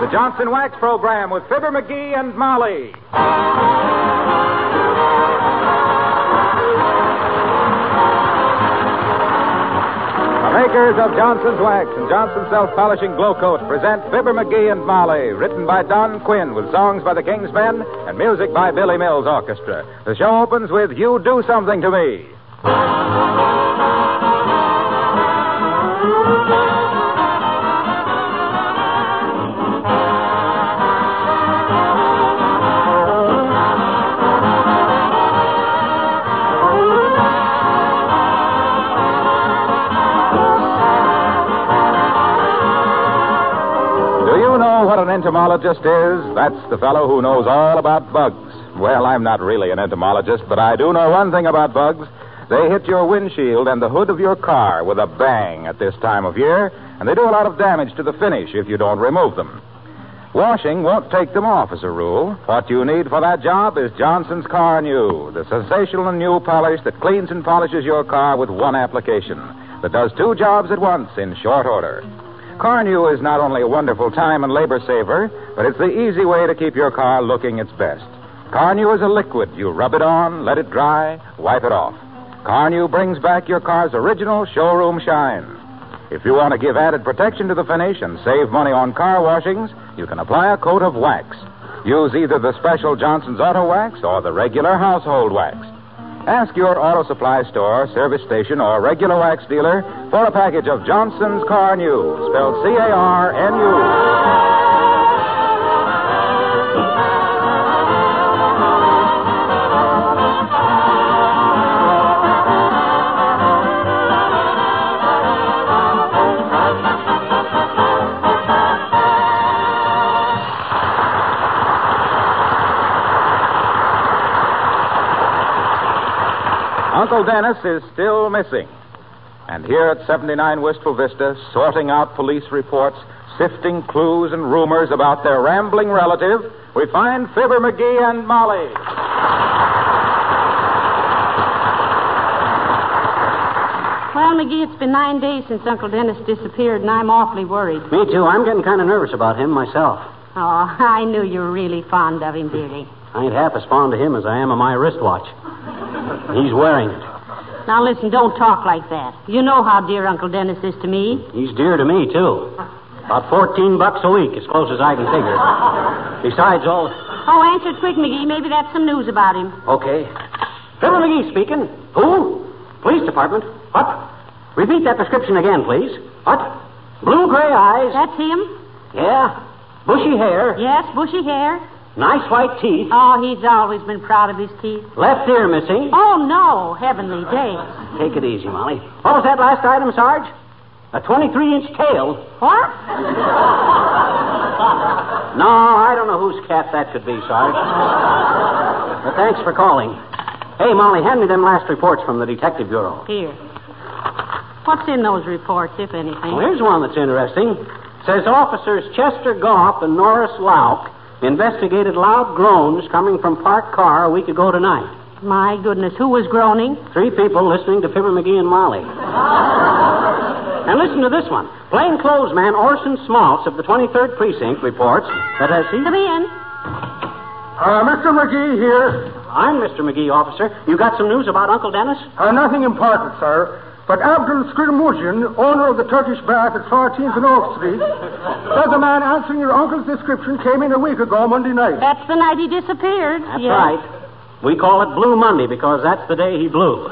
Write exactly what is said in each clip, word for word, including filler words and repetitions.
The Johnson Wax Program with Fibber McGee and Molly. The makers of Johnson's Wax and Johnson's Self-Polishing Glow Coat present Fibber McGee and Molly, written by Don Quinn with songs by the King's Men and music by Billy Mills Orchestra. The show opens with You Do Something to Me. An entomologist is? That's the fellow who knows all about bugs. Well, I'm not really an entomologist, but I do know one thing about bugs. They hit your windshield and the hood of your car with a bang at this time of year, and they do a lot of damage to the finish if you don't remove them. Washing won't take them off as a rule. What you need for that job is Johnson's Car New, the sensational new polish that cleans and polishes your car with one application, that does two jobs at once in short order. Carnew is not only a wonderful time and labor saver, but it's the easy way to keep your car looking its best. Carnew is a liquid. You rub it on, let it dry, wipe it off. Carnew brings back your car's original showroom shine. If you want to give added protection to the finish and save money on car washings, you can apply a coat of wax. Use either the special Johnson's Auto Wax or the regular household wax. Ask your auto supply store, service station, or regular wax dealer for a package of Johnson's Car New, spelled C A R N U. Uncle Dennis is still missing. And here at seventy-nine Wistful Vista, sorting out police reports, sifting clues and rumors about their rambling relative, we find Fibber McGee and Molly. Well, McGee, it's been nine days since Uncle Dennis disappeared, and I'm awfully worried. Me too. I'm getting kind of nervous about him myself. Oh, I knew you were really fond of him, dearie. I ain't half as fond of him as I am of my wristwatch. He's wearing it. Now, listen, don't talk like that. You know how dear Uncle Dennis is to me. He's dear to me, too. About fourteen bucks a week, as close as I can figure. Besides all... Oh, answer it quick, McGee. Maybe that's some news about him. Okay. Fibber McGee speaking. Who? Police department. What? Repeat that description again, please. What? Blue-gray eyes. That's him? Yeah. Bushy hair. Yes, bushy hair. Nice white teeth. Oh, he's always been proud of his teeth. Left ear missing. Oh, no. Heavenly days. Take it easy, Molly. What was that last item, Sarge? A twenty-three inch tail. What? No, I don't know whose cat that should be, Sarge. But thanks for calling. Hey, Molly, hand me them last reports from the Detective Bureau. Here. What's in those reports, if anything? Well, here's one that's interesting. Says officers Chester Goff and Norris Lauk investigated loud groans coming from parked car a week ago tonight. My goodness, who was groaning? Three people listening to Fibber McGee and Molly. And listen to this one. Plainclothes man Orson Smaltz of the twenty-third Precinct reports that as he... Come in. Uh, Mister McGee here. I'm Mister McGee, officer. You got some news about Uncle Dennis? Uh, nothing important, sir. But Abdul Skirmujian, owner of the Turkish Bath at fourteenth and Oak Street, says a man answering your uncle's description came in a week ago Monday night. That's the night he disappeared. That's yes. right. We call it Blue Monday because that's the day he blew.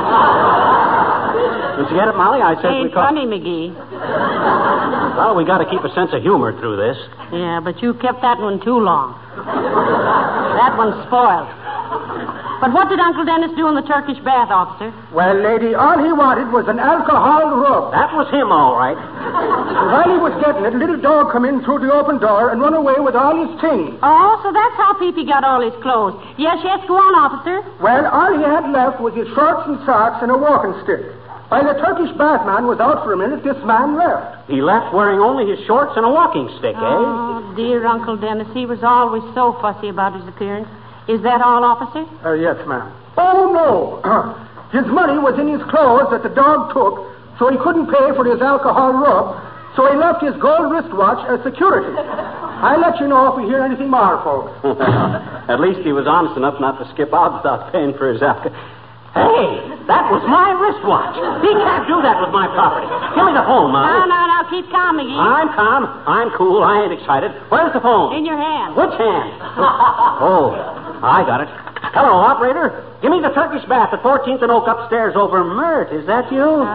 Did you get it, Molly? I said Ain't we call... funny, McGee. Well, we got to keep a sense of humor through this. Yeah, but you kept that one too long. That one's spoiled. But what did Uncle Dennis do in the Turkish bath, officer? Well, lady, all he wanted was an alcohol rub. That was him, all right. And while he was getting it, a little dog come in through the open door and run away with all his things. Oh, so that's how Peepee got all his clothes. Yes, yes, go on, officer. Well, all he had left was his shorts and socks and a walking stick. While the Turkish bath man was out for a minute, this man left. He left wearing only his shorts and a walking stick, eh? Oh, dear Uncle Dennis, he was always so fussy about his appearance. Is that all, officer? Uh, yes, ma'am. Oh, no. His money was in his clothes that the dog took, so he couldn't pay for his alcohol rub, so he left his gold wristwatch as security. I'll let you know if we hear anything more, folks. At least he was honest enough not to skip out without paying for his alcohol. Hey, that was my wristwatch. He can't do that with my property. Give me the phone, Molly. No, no, no. Keep calm, McGee. I'm calm. I'm cool. I ain't excited. Where's the phone? In your hand. Which hand? Oh, I got it. Hello, operator. Give me the Turkish bath at fourteenth and Oak upstairs over Mert. Is that you? Uh...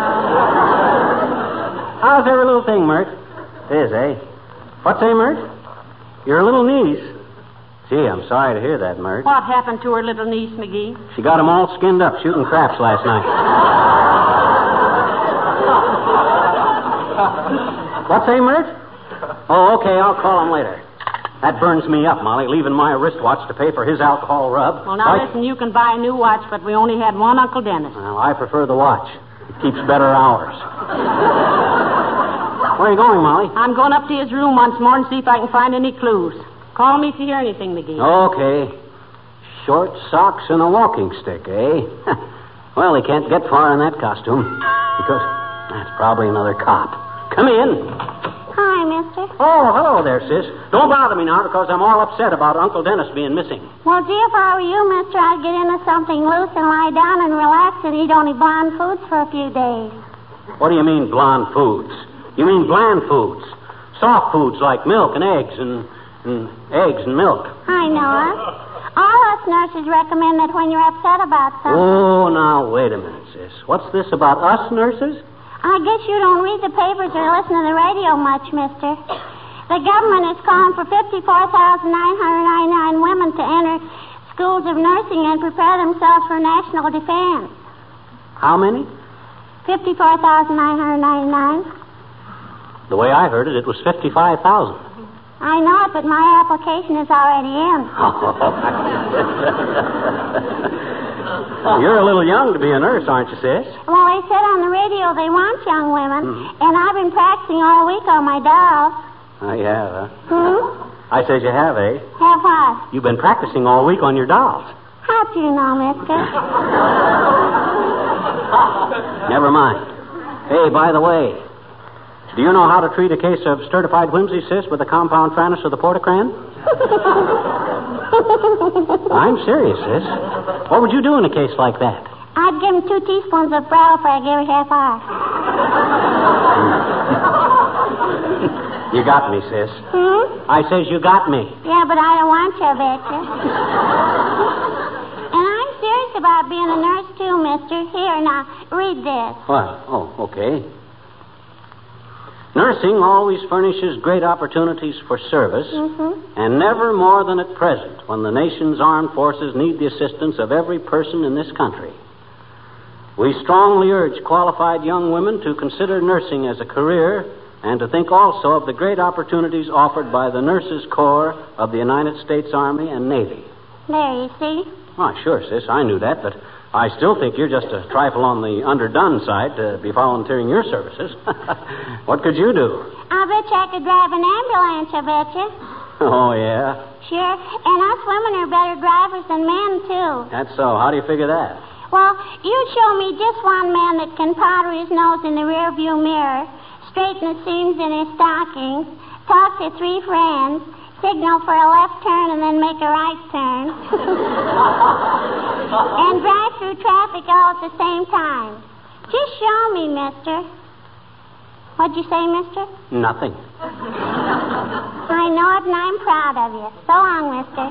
How's every little thing, Mert? It is, eh? What's say, Mert? Your little niece. Gee, I'm sorry to hear that, Mert. What happened to her little niece, McGee? She got 'em all skinned up shooting craps last night. What say, Mert? Oh, okay, I'll call him later. That burns me up, Molly, leaving my wristwatch to pay for his alcohol rub. Well, now I... listen, you can buy a new watch, but we only had one Uncle Dennis. Well, I prefer the watch. It keeps better hours. Where are you going, Molly? I'm going up to his room once more and see if I can find any clues. Call me if you hear anything, McGee. Okay. Short socks and a walking stick, eh? Well, he can't get far in that costume. Because that's probably another cop. Come in. Hi, mister. Oh, hello there, sis. Don't bother me now because I'm all upset about Uncle Dennis being missing. Well, gee, if I were you, mister, I'd get into something loose and lie down and relax and eat only blonde foods for a few days. What do you mean, blonde foods? You mean bland foods. Soft foods like milk and eggs and... and eggs and milk. I know it. All us nurses recommend that when you're upset about something. Oh, now, wait a minute, sis. What's this about us nurses? I guess you don't read the papers or listen to the radio much, mister. The government is calling for fifty-four thousand nine hundred ninety-nine women to enter schools of nursing and prepare themselves for national defense. How many? fifty-four thousand nine hundred ninety-nine. The way I heard it, it was fifty-five thousand. I know it, but my application is already in. You're a little young to be a nurse, aren't you, sis? Well, they said on the radio they want young women, Mm-hmm. and I've been practicing all week on my dolls. Oh, you have, huh? Hmm? I says you have, eh? Have what? You've been practicing all week on your dolls. How do you know, mister? Never mind. Hey, by the way, do you know how to treat a case of certified whimsy, sis, with a compound Franus of the Portocran? I'm serious, sis. What would you do in a case like that? I'd give him two teaspoons of brow for I gave a half hour. You got me, sis. Hmm? I says you got me. Yeah, but I don't want you, I bet you. And I'm serious about being a nurse, too, mister. Here, now, read this. What? Oh, okay. Nursing always furnishes great opportunities for service, Mm-hmm. and never more than at present, when the nation's armed forces need the assistance of every person in this country. We strongly urge qualified young women to consider nursing as a career and to think also of the great opportunities offered by the Nurses Corps of the United States Army and Navy. There, you see? Oh, sure, sis, I knew that, but I still think you're just a trifle on the underdone side to be volunteering your services. What could you do? I bet you I could drive an ambulance, I bet you. Oh, yeah? Sure. And us women are better drivers than men, too. That's so. How do you figure that? Well, you show me just one man that can powder his nose in the rearview mirror, straighten the seams in his stockings, talk to three friends, signal for a left turn and then make a right turn, and drive through traffic all at the same time. Just show me, mister. What'd you say, mister? Nothing. I know it, and I'm proud of you. So long, mister.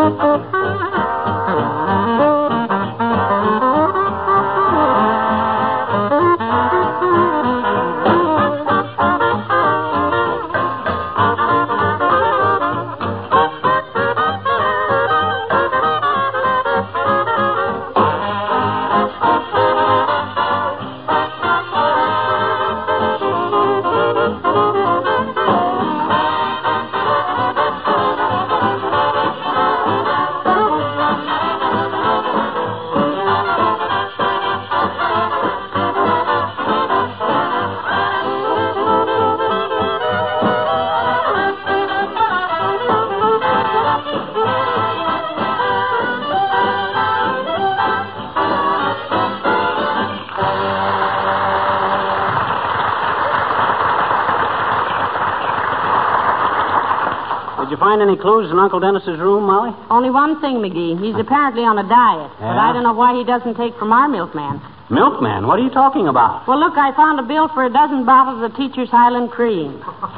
Did you find any clues in Uncle Dennis's room, Molly? Only one thing, McGee. He's apparently on a diet. Yeah? But I don't know why he doesn't take from our milkman. Milkman? What are you talking about? Well, look, I found a bill for a dozen bottles of Teacher's Highland Cream.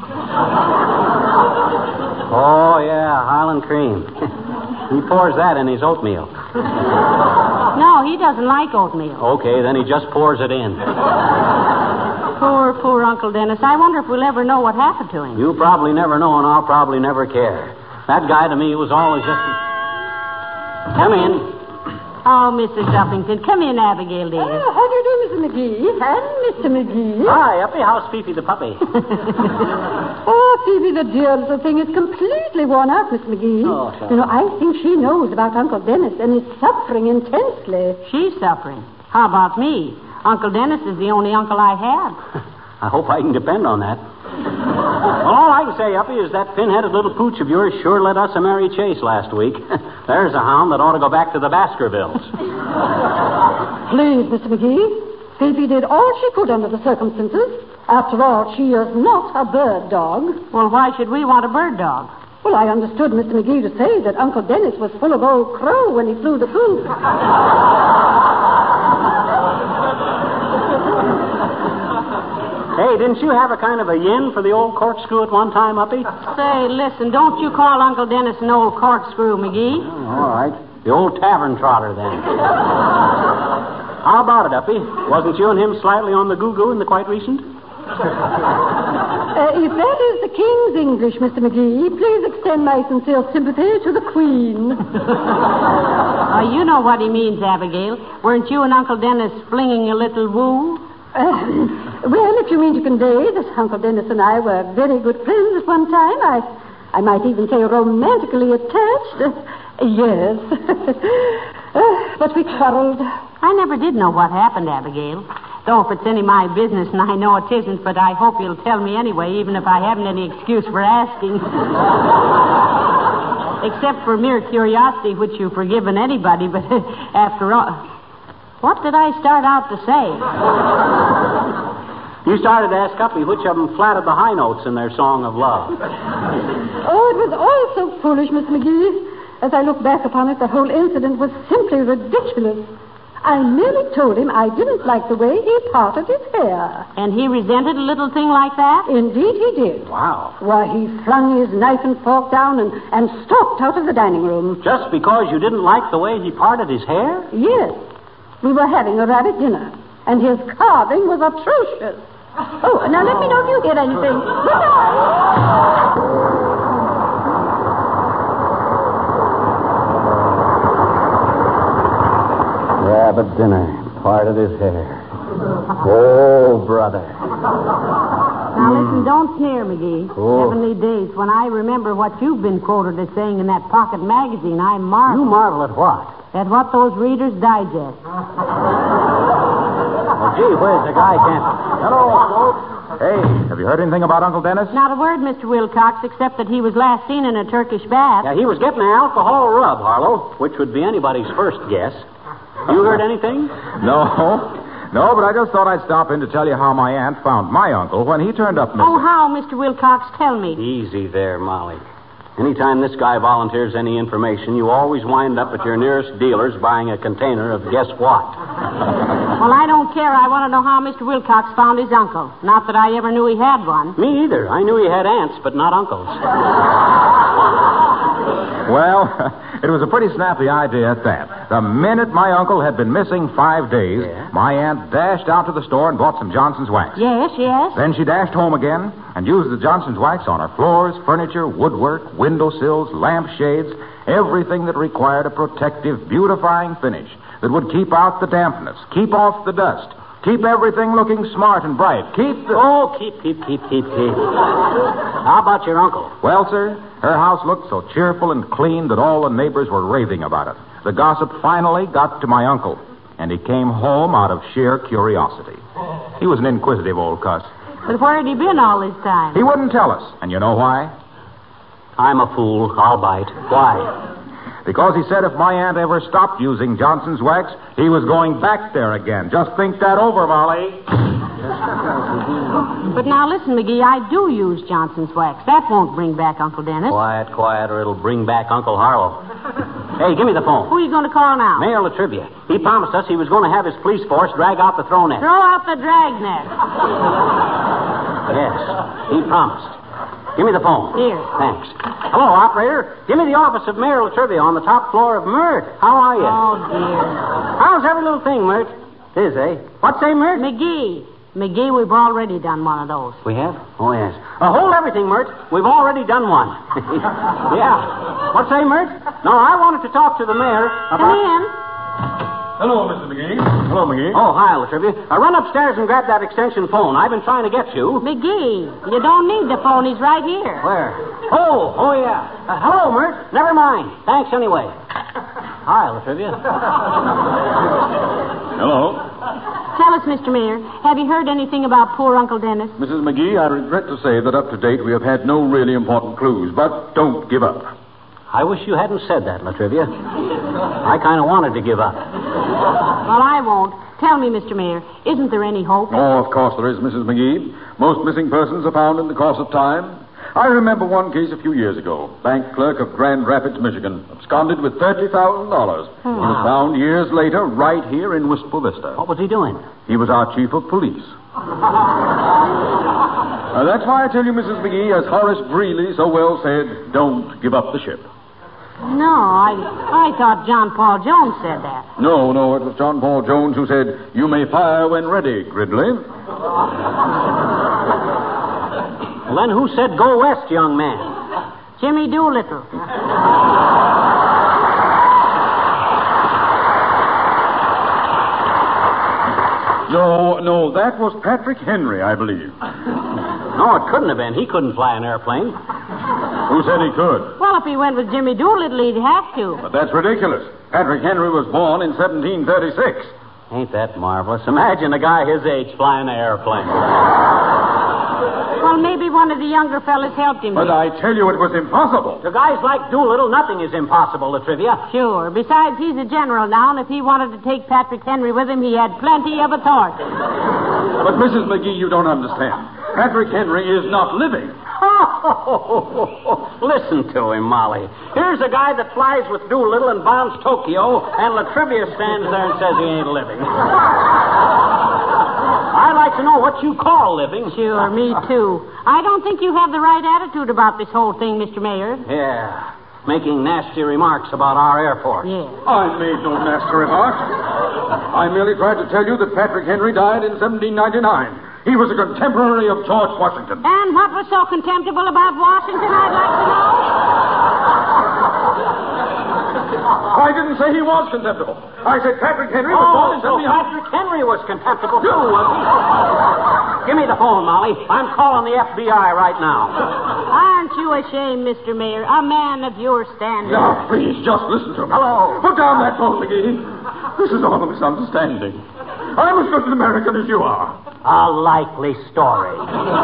Oh, yeah, Highland Cream. He pours that in his oatmeal. No, he doesn't like oatmeal. Okay, then he just pours it in. Poor, poor Uncle Dennis. I wonder if we'll ever know what happened to him. You'll probably never know, and I'll probably never care. That guy to me was always just... Come in. Oh, Missus Duffington. Come in, Abigail, dear. Oh, how do you do, Missus McGee? And Mister McGee. Hi, Uppy. How's Fifi the puppy? Oh, Phoebe, the dear little thing is completely worn out, Miss McGee. Oh, sorry. You know, I think she knows about Uncle Dennis and is suffering intensely. She's suffering. How about me? Uncle Dennis is the only uncle I have. I hope I can depend on that. Well, all I can say, Uppy, is that pin-headed little pooch of yours sure led us a merry chase last week. There's a hound that ought to go back to the Baskervilles. Please, Mister McGee, Phoebe did all she could under the circumstances. After all, she is not a bird dog. Well, why should we want a bird dog? Well, I understood Mister McGee to say that Uncle Dennis was full of old crow when he flew the coop. Hey, didn't you have a kind of a yen for the old corkscrew at one time, Uppy? Say, listen, don't you call Uncle Dennis an old corkscrew, McGee. Oh, all right. The old tavern trotter, then. How about it, Uppy? Wasn't you and him slightly on the goo-goo in the quite recent? Uh, if that is the King's English, Mister McGee, please extend my sincere sympathy to the Queen. Oh, you know what he means, Abigail. Weren't you and Uncle Dennis flinging a little woo? Uh, well, if you mean to convey that Uncle Dennis and I were very good friends at one time, I, I might even say romantically attached. Uh, yes. uh, but we quarreled. I never did know what happened, Abigail. Though if it's any of my business, and I know it isn't, but I hope you'll tell me anyway, even if I haven't any excuse for asking. Except for mere curiosity, which you've forgiven anybody, but after all... What did I start out to say? You started to ask Uppy which of them flattered the high notes in their song of love. Oh, it was all so foolish, Miss McGee. As I look back upon it, the whole incident was simply ridiculous. I merely told him I didn't like the way he parted his hair. And he resented a little thing like that? Indeed he did. Wow. Why, he flung his knife and fork down and, and stalked out of the dining room. Just because you didn't like the way he parted his hair? Yes. We were having a rabbit dinner, and his carving was atrocious. Oh, now let me know if you hear anything. Good night. Rabbit dinner, parted his hair. Oh, brother. Now, listen, don't sneer, McGee. Oh. Heavenly days, when I remember what you've been quoted as saying in that pocket magazine, I marvel. You marvel at what? At what those readers digest. Oh, gee, where's the guy can't... Hello, folks. Hey, have you heard anything about Uncle Dennis? Not a word, Mister Wilcox, except that he was last seen in a Turkish bath. Yeah, he was getting an alcohol rub, Harlow, which would be anybody's first guess. You heard anything? No. No, but I just thought I'd stop in to tell you how my aunt found my uncle when he turned up missing. Oh, how, Mister Wilcox? Tell me. Easy there, Molly. Anytime this guy volunteers any information, you always wind up at your nearest dealer's buying a container of guess what? Well, I don't care. I want to know how Mister Wilcox found his uncle. Not that I ever knew he had one. Me either. I knew he had aunts, but not uncles. Well, it was a pretty snappy idea at that. The minute my uncle had been missing five days, Yeah? my aunt dashed out to the store and bought some Johnson's wax. Yes, yes. Then she dashed home again and used the Johnson's wax on her floors, furniture, woodwork, windowsills, lampshades, everything that required a protective, beautifying finish that would keep out the dampness, keep off the dust, keep everything looking smart and bright, keep the... Oh, keep, keep, keep, keep, keep. How about your uncle? Well, sir, her house looked so cheerful and clean that all the neighbors were raving about it. The gossip finally got to my uncle, and he came home out of sheer curiosity. He was an inquisitive old cuss. But where had he been all this time? He wouldn't tell us, and you know why? I'm a fool. I'll bite. Why? Because he said if my aunt ever stopped using Johnson's wax, he was going back there again. Just think that over, Molly. But now listen, McGee, I do use Johnson's wax. That won't bring back Uncle Dennis. Quiet, quiet, or it'll bring back Uncle Harlow. Hey, give me the phone. Who are you going to call now? Mayor Latrivia. He promised us he was going to have his police force drag out the throw net. Throw out the dragnet. Yes, he promised. Give me the phone. Here. Thanks. Hello, operator. Give me the office of Mayor Latrivia on the top floor of Mert. How are you? Oh, dear. How's every little thing, Mert? It is, eh? What's say, Mert? McGee. McGee, we've already done one of those. We have? Oh, yes. Uh, hold everything, Mert. We've already done one. Yeah. What's say, Mert? No, I wanted to talk to the mayor about... Come in. Hello, Mister McGee. Hello, McGee. Oh, hi, Latrivia. Uh, run upstairs and grab that extension phone. I've been trying to get you. McGee, you don't need the phone. He's right here. Where? Oh, oh, yeah. Uh, hello, Mert. Never mind. Thanks anyway. Hi, Latrivia. Hello. Tell us, Mister Mayor, have you heard anything about poor Uncle Dennis? Missus McGee, I regret to say that up to date we have had no really important clues, but don't give up. I wish you hadn't said that, Latrivia. I kind of wanted to give up. Well, I won't. Tell me, Mister Mayor, isn't there any hope? Oh, of course there is, Missus McGee. Most missing persons are found in the course of time. I remember one case a few years ago. Bank clerk of Grand Rapids, Michigan, absconded with thirty thousand dollars. Oh. He was found years later right here in Wistful Vista. What was he doing? He was our chief of police. uh, that's why I tell you, Missus McGee, as Horace Greeley so well said, don't give up the ship. No, I I thought John Paul Jones said that. No, no, it was John Paul Jones who said, you may fire when ready, Gridley. Well, then who said go west, young man? Jimmy Doolittle. No, no, that was Patrick Henry, I believe. No, it couldn't have been. He couldn't fly an airplane. Who said he could? Well, if he went with Jimmy Doolittle, he'd have to. But that's ridiculous. Patrick Henry was born in seventeen thirty-six. Ain't that marvelous? Imagine a guy his age flying an airplane. Well, maybe one of the younger fellas helped him. But I tell you, it was impossible. To guys like Doolittle, nothing is impossible, Latrivia. Sure. Besides, he's a general now, and if he wanted to take Patrick Henry with him, he had plenty of authority. But, Missus McGee, you don't understand. Patrick Henry is not living. Listen to him, Molly. Here's a guy that flies with Doolittle and bombs Tokyo, and Latrivia stands there and says he ain't living. I'd like to know what you call living. Sure, me too. I don't think you have the right attitude about this whole thing, Mister Mayor. Yeah, making nasty remarks about our Air Force. Yeah. I made no nasty remarks. I merely tried to tell you that Patrick Henry died in seventeen ninety-nine. He was a contemporary of George Washington. And what was so contemptible about Washington, I'd like to know? I didn't say he was contemptible. I said Patrick Henry was born Oh, in so seventeen... Patrick Henry was contemptible, too, was he? Give me the phone, Molly. I'm calling the F B I right now. Aren't you ashamed, Mister Mayor? A man of your standing. Now, please, just listen to me. Hello. Put down that phone, McGee. This is all a misunderstanding. I'm as good an American as you are. A likely story.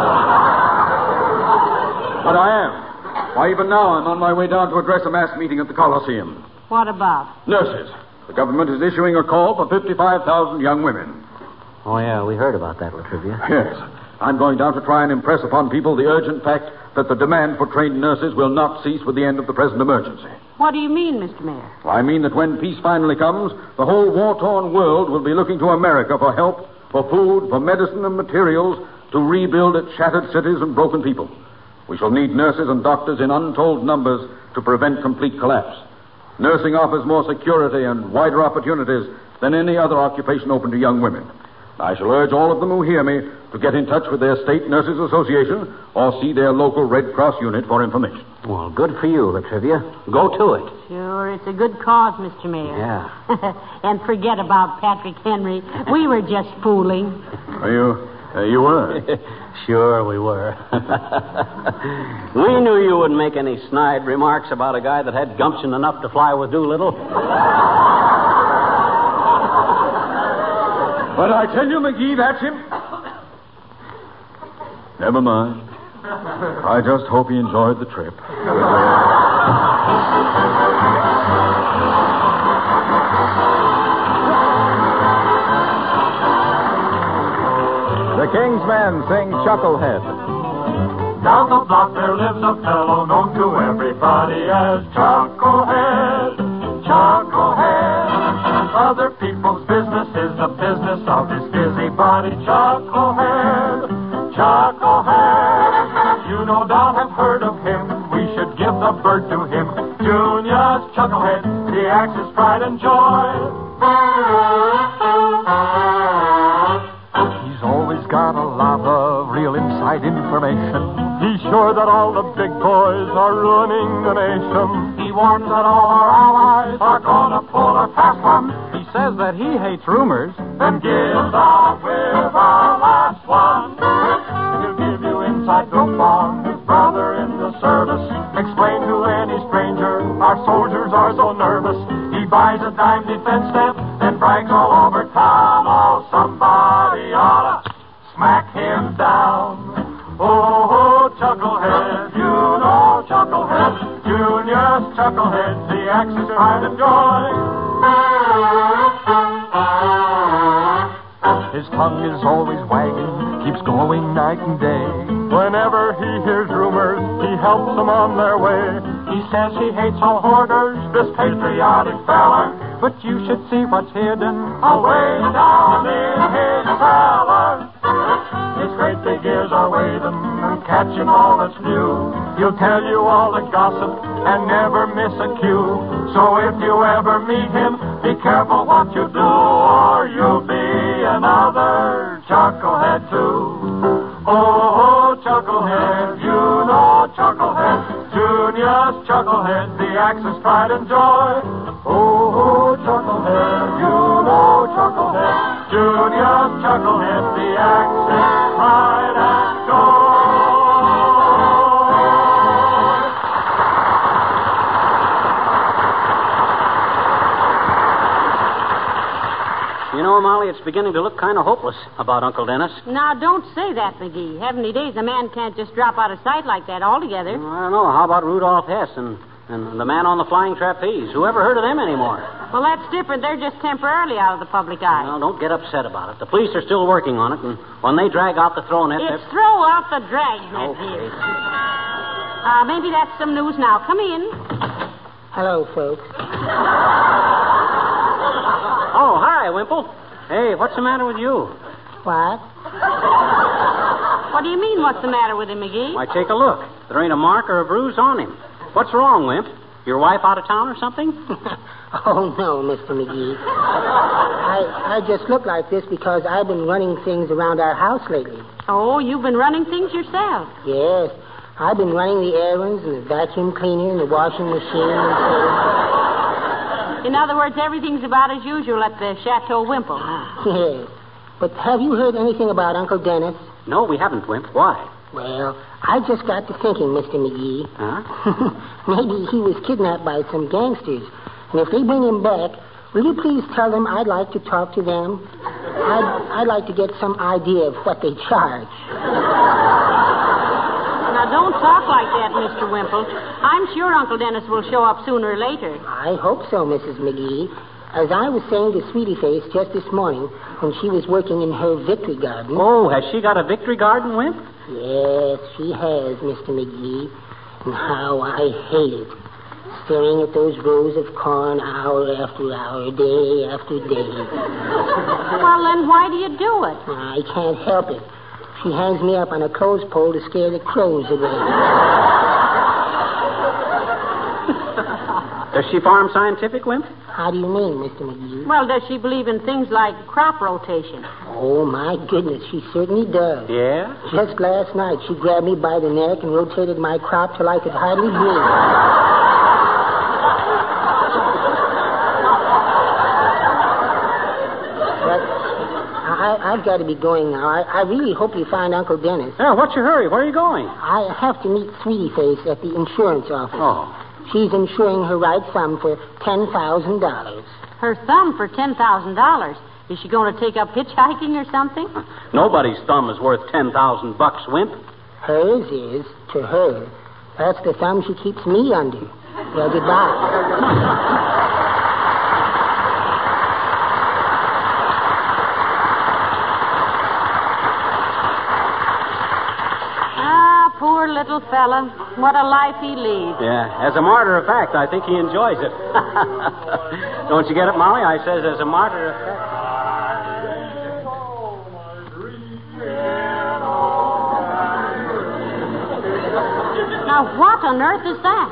But I am. Why, even now I'm on my way down to address a mass meeting at the Coliseum. What about? Nurses. The government is issuing a call for fifty-five thousand young women. Oh, yeah, we heard about that, Latrivia. Yes. I'm going down to try and impress upon people the urgent fact that the demand for trained nurses will not cease with the end of the present emergency. What do you mean, Mister Mayor? Well, I mean that when peace finally comes, the whole war-torn world will be looking to America for help, for food, for medicine and materials to rebuild its shattered cities and broken people. We shall need nurses and doctors in untold numbers to prevent complete collapse. Nursing offers more security and wider opportunities than any other occupation open to young women. I shall urge all of them who hear me to get in touch with their state nurses association or see their local Red Cross unit for information. Well, good for you, Latrivia. Go to it. Sure, it's a good cause, Mister Mayor. Yeah. And forget about Patrick Henry. We were just fooling. Are you... Uh, you were? Sure we were. We knew you wouldn't make any snide remarks about a guy that had gumption enough to fly with Doolittle. But I tell you, McGee, that's him. Never mind. I just hope he enjoyed the trip. The King's Men sing Chucklehead. Down the block there lives a fellow known to everybody as Chucklehead. Chucklehead. Other people's business is the business of his busybody. Chucklehead. Chucklehead. You no doubt have heard of him. We should give the bird to him. Junior's Chucklehead, the axe's pride and joy. He's always got a lot of real inside information. He's sure that all the big boys are ruining the nation. He warns that all our allies are gonna pull a fast one. He says that he hates rumors, then gives out with our last one. He'll give you inside dope on his brother in the service. Explain to any stranger our soldiers are so nervous. He buys a dime defense stamp, then brags all over town. Oh, somebody oughta smack him down. Oh, Chucklehead, you know Chucklehead, Junior's Chucklehead, the axe's pride and joy. His tongue is always wagging, keeps going night and day. Whenever he hears rumors, he helps them on their way. He says he hates all hoarders, this patriotic fella, but you should see what's hidden away down in his cellar. His great big ears are waving and catching all that's new. He'll tell you all the gossip and never miss a cue. So if you ever meet him, be careful what you do, or you'll be another Chucklehead too. Oh, Chucklehead, you know Chucklehead, Junior's Chucklehead, the axe's pride and joy. Oh, Chucklehead, you know Chucklehead, Junior's Chucklehead, the axe's pride and joy. You know, Molly, it's beginning to look kind of hopeless about Uncle Dennis. Now, don't say that, McGee. Heavenly days, a man can't just drop out of sight like that altogether. Well, I don't know. How about Rudolph Hess and, and the man on the flying trapeze? Who ever heard of them anymore? Well, that's different. They're just temporarily out of the public eye. Well, don't get upset about it. The police are still working on it, and when they drag out the throw net... It's throw out the dragnet, Okay. dear. Uh, maybe that's some news now. Come in. Hello, folks. Oh, hi, Wimple. Hey, what's the matter with you? What? What do you mean, what's the matter with him, McGee? Why, take a look. There ain't a mark or a bruise on him. What's wrong, Wimp? Your wife out of town or something? Oh, no, Mister McGee. I, I just look like this because I've been running things around our house lately. Oh, you've been running things yourself. Yes. I've been running the errands and the vacuum cleaner and the washing machine and so... In other words, everything's about as usual at the Chateau Wimple. Yes. But have you heard anything about Uncle Dennis? No, we haven't, Wimp. Why? Well, I just got to thinking, Mister McGee. Huh? Maybe he was kidnapped by some gangsters. And if they bring him back, will you please tell them I'd like to talk to them? I'd, I'd like to get some idea of what they charge. Now, don't talk like that, Mister Wimple. I'm sure Uncle Dennis will show up sooner or later. I hope so, Missus McGee. As I was saying to Sweetie Face just this morning when she was working in her victory garden... Oh, has she got a victory garden, Wimp? Yes, she has, Mister McGee. And how I hate it. Staring at those rows of corn hour after hour, day after day. Well, then why do you do it? I can't help it. She hangs me up on a clothes pole to scare the crows away. Does she farm scientific, Wimp? How do you mean, Mister McGee? Well, does she believe in things like crop rotation? Oh, my goodness, she certainly does. Yeah? Just last night, she grabbed me by the neck and rotated my crop till I could hardly breathe. But I, I've got to be going now. I, I really hope you find Uncle Dennis. Yeah, what's your hurry? Where are you going? I have to meet Sweetie Face at the insurance office. Oh. She's insuring her right thumb for ten thousand dollars. Her thumb for ten thousand dollars. Is she going to take up hitchhiking or something? Nobody's thumb is worth ten thousand bucks, Wimp. Hers is, to her. That's the thumb she keeps me under. Well, goodbye. Poor little fella. What a life he leads. Yeah, as a matter of fact, I think he enjoys it. Don't you get it, Molly? I says as a matter of fact. Now, what on earth is that?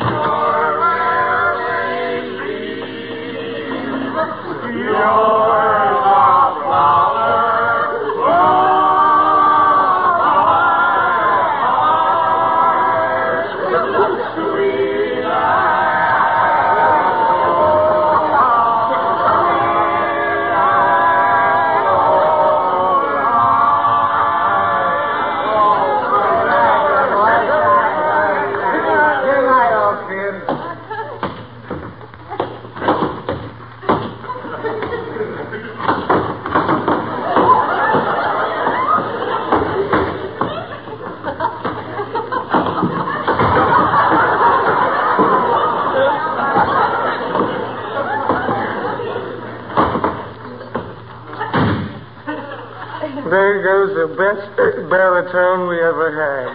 There goes the best baritone we ever had.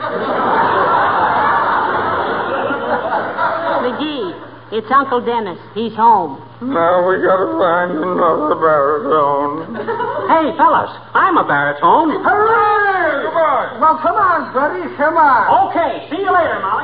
McGee, it's Uncle Dennis. He's home. Now we gotta find another baritone. Hey, fellas, I'm a baritone. Hooray! Come on. Well, come on, buddy. Come on. Okay, see you later, Molly.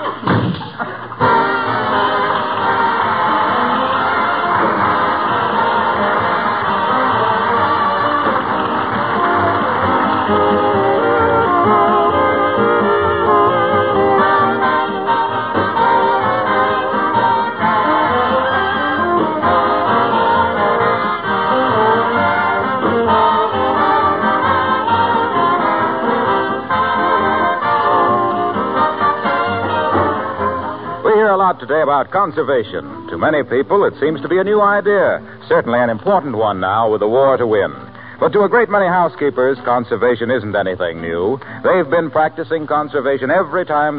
Today about conservation. To many people, it seems to be a new idea. Certainly an important one now with the war to win. But to a great many housekeepers, conservation isn't anything new. They've been practicing conservation every time